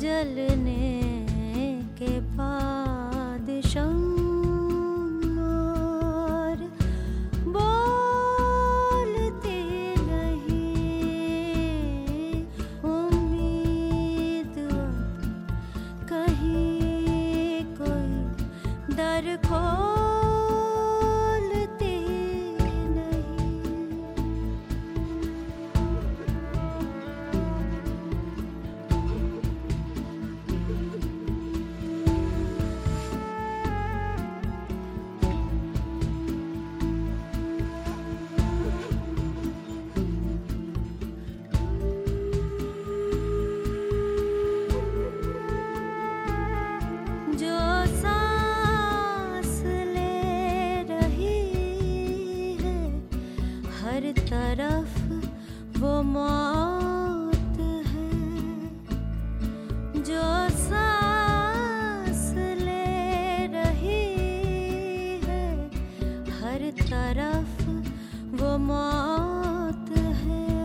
जलने के बाद शम्मार बोलती नहीं, उम्मीद कहीं कोई दर खोलती नहीं। जो सांस ले रही है हर तरफ वो मौत है। जो सांस ले रही है हर तरफ वो मौत है।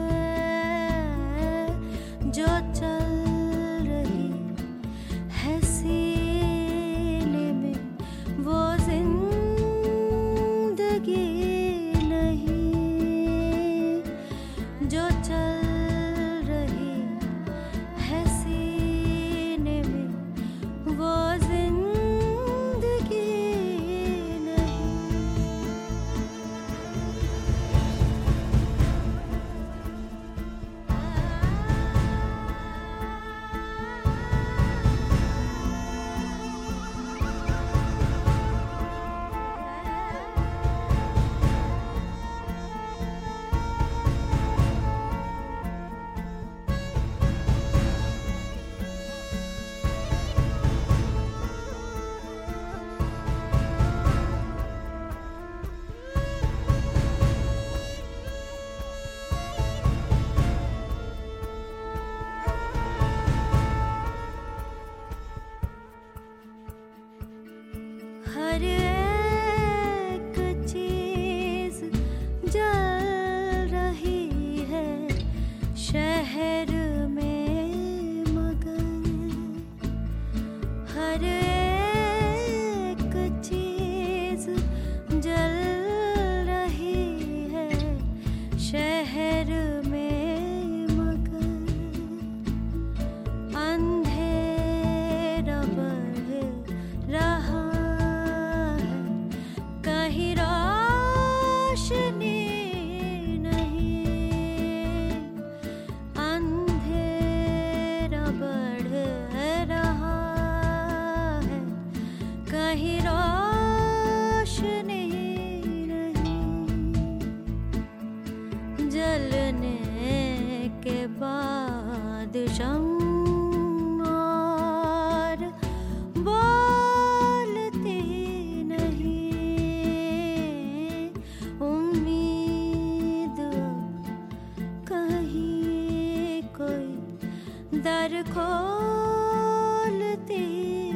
जो चल रही है सीने में वो जिंदगी नहीं। जो चल रही है सीने में वो जिंदगी नहीं। हर एक चीज जल रही है शहर में, मगर हर एक चीज जल रही है शहर में, मगर अंधेरा बढ़ रहा है कहीं रोशनी नहीं। अंधेरा बढ़ रहा है कहीं रोशनी नहीं। जलने के बाद शम्मार बोलती नहीं, उम्मीद कहीं कोई दर खोलती